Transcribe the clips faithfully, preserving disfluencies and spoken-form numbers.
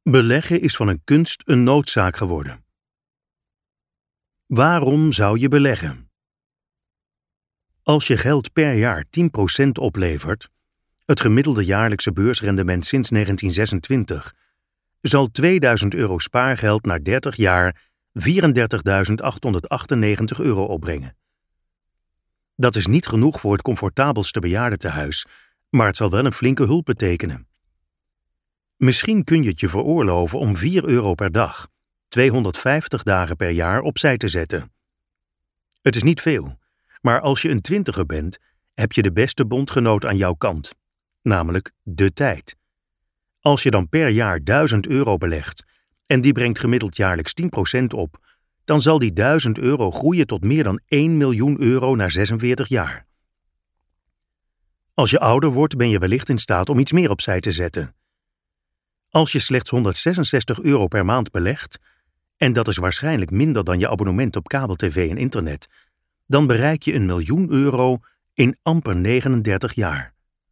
Beleggen is van een kunst een noodzaak geworden. Waarom zou je beleggen? Als je geld per jaar tien procent oplevert, het gemiddelde jaarlijkse beursrendement sinds negentien zesentwintig, zal tweeduizend euro spaargeld na dertig jaar vierendertigduizend achthonderdachtennegentig euro opbrengen. Dat is niet genoeg voor het comfortabelste bejaardentehuis, maar het zal wel een flinke hulp betekenen. Misschien kun je het je veroorloven om vier euro per dag, tweehonderdvijftig dagen per jaar opzij te zetten. Het is niet veel, maar als je een twintiger bent, heb je de beste bondgenoot aan jouw kant, namelijk de tijd. Als je dan per jaar duizend euro belegt en die brengt gemiddeld jaarlijks tien procent op, dan zal die duizend euro groeien tot meer dan één miljoen euro na zesenveertig jaar. Als je ouder wordt, ben je wellicht in staat om iets meer opzij te zetten. Als je slechts honderdzesenzestig euro per maand belegt, en dat is waarschijnlijk minder dan je abonnement op kabel-tv en internet, dan bereik je een miljoen euro in amper negenendertig jaar.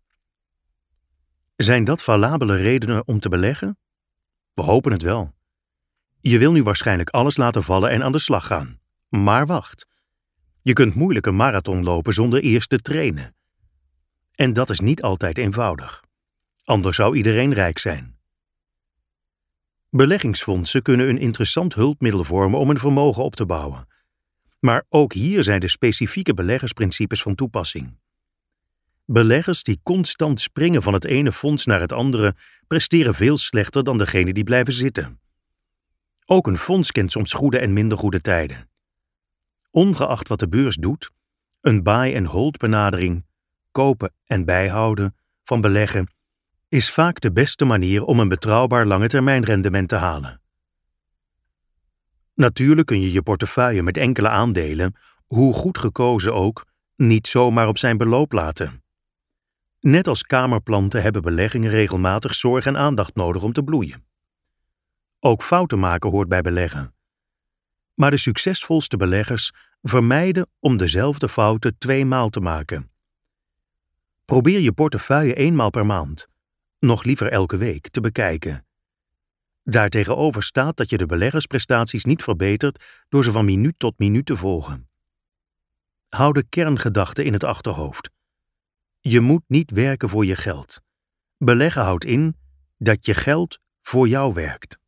Zijn dat valabele redenen om te beleggen? We hopen het wel. Je wil nu waarschijnlijk alles laten vallen en aan de slag gaan. Maar wacht. Je kunt moeilijk een marathon lopen zonder eerst te trainen. En dat is niet altijd eenvoudig. Anders zou iedereen rijk zijn. Beleggingsfondsen kunnen een interessant hulpmiddel vormen om een vermogen op te bouwen. Maar ook hier zijn de specifieke beleggersprincipes van toepassing. Beleggers die constant springen van het ene fonds naar het andere presteren veel slechter dan degenen die blijven zitten. Ook een fonds kent soms goede en minder goede tijden. Ongeacht wat de beurs doet, een buy-and-hold benadering, kopen en bijhouden van beleggen, is vaak de beste manier om een betrouwbaar langetermijnrendement te halen. Natuurlijk kun je je portefeuille met enkele aandelen, hoe goed gekozen ook, niet zomaar op zijn beloop laten. Net als kamerplanten hebben beleggingen regelmatig zorg en aandacht nodig om te bloeien. Ook fouten maken hoort bij beleggen. Maar de succesvolste beleggers vermijden om dezelfde fouten tweemaal te maken. Probeer je portefeuille eenmaal per maand, nog liever elke week, te bekijken. Daartegenover staat dat je de beleggersprestaties niet verbetert door ze van minuut tot minuut te volgen. Hou de kerngedachte in het achterhoofd. Je moet niet werken voor je geld. Beleggen houdt in dat je geld voor jou werkt.